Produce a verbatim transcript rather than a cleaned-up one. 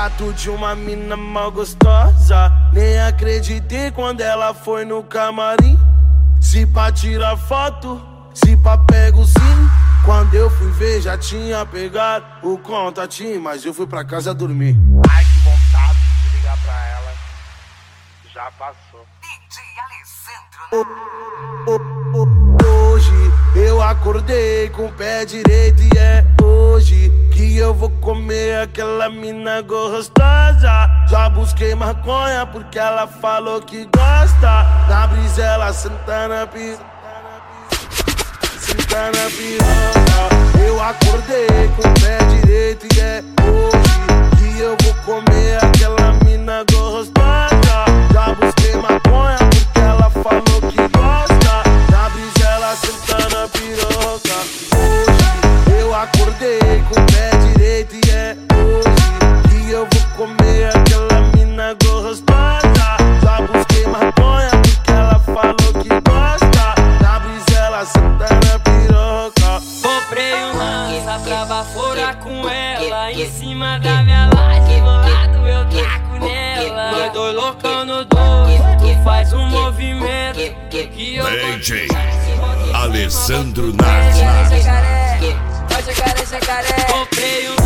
Retrato de uma mina mal gostosa. Nem acreditei quando ela foi no camarim. Se pá tira foto, se pá pega o sim. Quando eu fui ver já tinha pegado o contatinho, mas eu fui pra casa dormir. Ai, que vontade de ligar pra ela. Já passou. D J Alessandro. Oh, oh, oh, hoje eu acordei com o pé direito e é hoje que eu vou comer aquela mina gostosa. Já busquei maconha porque ela falou que gosta. Na brisa ela senta na piroca, senta na piroca. Eu acordei com o pé direito e é hoje que eu vou comer aquela mina gostosa. Já busquei maconha porque ela falou que gosta. Na brisa ela senta na piroca. Hoje eu acordei com o pé direito e é hoje que eu vou comer aquela mina gostosa. Já busquei maconha porque ela falou que gosta. Na brisa ela senta na piroca. Comprei um lança pra baforar com ela em cima da minha laje, bolado eu taco nela. Nós dois loucão no dois, tu faz um movimento que eu D J Alessandro Nardi. Comprei um